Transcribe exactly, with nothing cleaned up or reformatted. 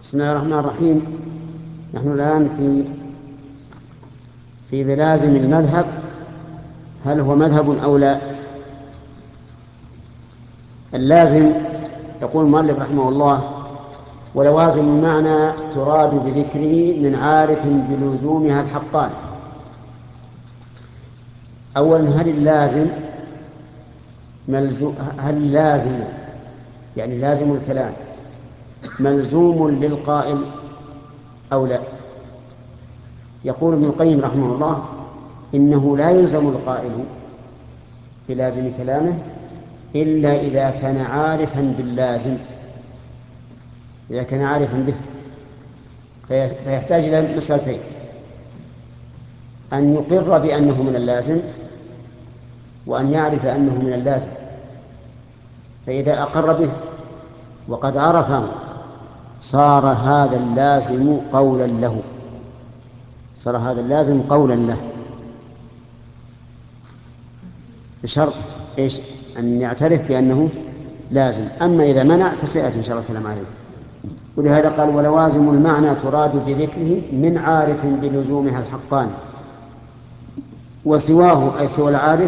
بسم الله الرحمن الرحيم. نحن الآن في في بلازم المذهب، هل هو مذهب أو لا؟ اللازم يقول المؤلف رحمه الله: ولوازم المعنى تراد بذكره من عارف بلزومها الحقان. أولا، هل اللازم ملزوم هل اللازم يعني لازم الكلام ملزوم للقائل أو لا؟ يقول ابن القيم رحمه الله: إنه لا يلزم القائل بلازم كلامه إلا إذا كان عارفا باللازم، إذا كان عارفا به، فيحتاج إلى مسألتين: أن يقر بأنه من اللازم، وأن يعرف أنه من اللازم. فإذا أقر به وقد عرفه صار هذا اللازم قولا له صار هذا اللازم قولا له بشرط إيش؟ أن يعترف بأنه لازم. أما إذا منع فسيأتي إن شاء الله الكلام عليه. ولهذا قال: ولوازم المعنى تراد بذكره من عارف بلزومها الحقان. وسواه أي سوى العارف